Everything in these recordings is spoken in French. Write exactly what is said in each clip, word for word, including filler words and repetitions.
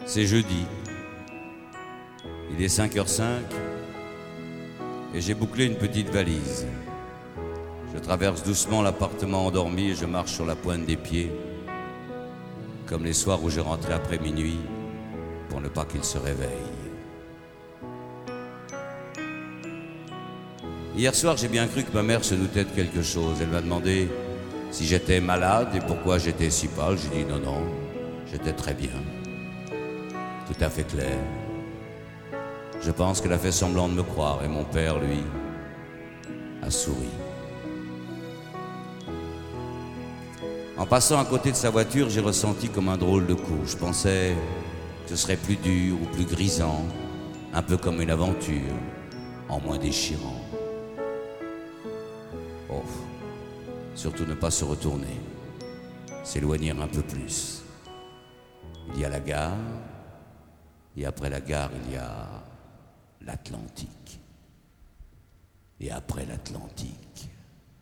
C'est jeudi. Il est cinq heures cinq et j'ai bouclé une petite valise. Je traverse doucement l'appartement endormi et je marche sur la pointe des pieds, comme les soirs où je rentrais après minuit pour ne pas qu'il se réveille. Hier soir, j'ai bien cru que ma mère se doutait de quelque chose. Elle m'a demandé si j'étais malade et pourquoi j'étais si pâle. J'ai dit non, non, j'étais très bien. Tout à fait clair. Je pense qu'elle a fait semblant de me croire et mon père, lui, a souri. En passant à côté de sa voiture, j'ai ressenti comme un drôle de coup. Je pensais que ce serait plus dur ou plus grisant, un peu comme une aventure, en moins déchirant. Oh, surtout ne pas se retourner, s'éloigner un peu plus. Il y a la gare, et après la gare, il y a l'Atlantique. Et après l'Atlantique...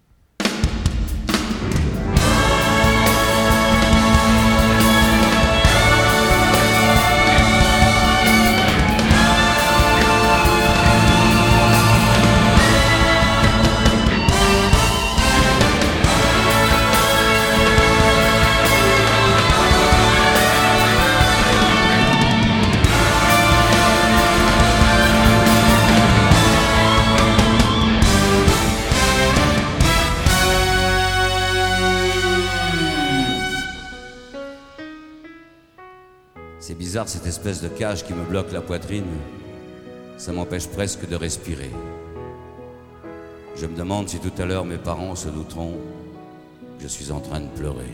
C'est bizarre, cette espèce de cage qui me bloque la poitrine. Ça m'empêche presque de respirer. Je me demande si tout à l'heure mes parents se douteront que je suis en train de pleurer.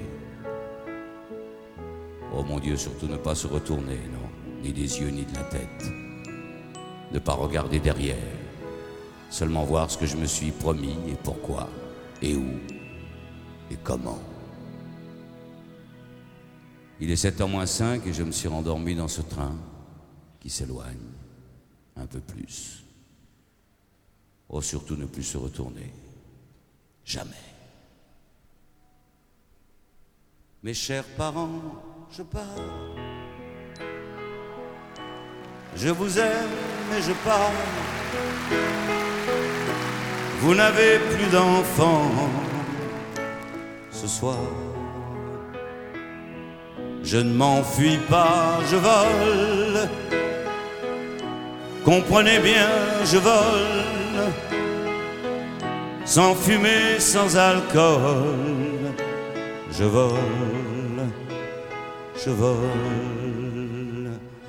Oh mon Dieu, surtout ne pas se retourner, non, ni des yeux ni de la tête. Ne pas regarder derrière. Seulement voir ce que je me suis promis et pourquoi, et où, et comment. Il est sept heures moins cinq et je me suis rendormi dans ce train qui s'éloigne un peu plus. Oh, surtout ne plus se retourner. Jamais. Mes chers parents, je pars. Je vous aime et je pars. Vous n'avez plus d'enfants ce soir. Je ne m'enfuis pas, je vole. Comprenez bien, je vole. Sans fumée, sans alcool. Je vole, je vole.